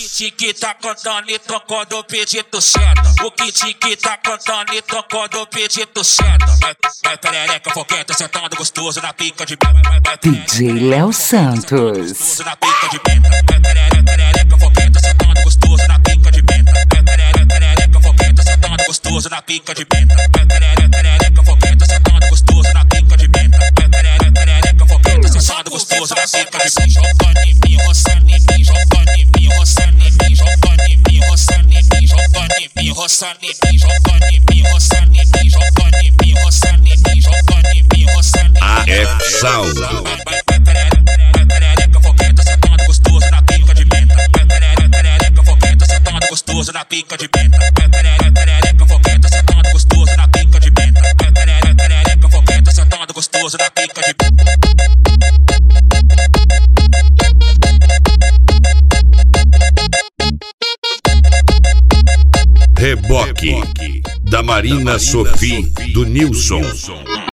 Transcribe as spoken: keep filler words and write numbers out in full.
kit que tá cantando então quando eu pedir tu senta. O kit que tá cantando então quando eu pedir tu senta. Vai, vai perereca foguenta sentando gostoso na pica de penta. D J Léo Santos. Gostoso na pica de penta. Vai perereca, perereca foguenta sentando gostoso na pica de penta. Vai perereca, perereca foguenta sentando gostoso na pica de penta. Vai perereca, perereca foguenta sentando gostoso na pica de penta. Vai perereca, perereca foguenta sentando gostoso na pica de penta. Jogando em mim, roçando em mim, jogando em mim, roçando em mim, jogando em mim, roçando em mim, jogando em mim, roçando em mim, jogando em mim, roçando em mim, jogando em mim, roçando em mim, jogando em mim, roçando em mim. A F Saldo. Vai perereca foguenta sentando gostoso na pica de penta. Vai perereca, perereca foguenta sentando gostoso na pica de penta. Vai perereca, perereca foguenta sentando gostoso na pica de penta. Vai perereca, perereca foguenta sentando gostoso na pica de penta. Reboque da Marina Sofia do Nilson.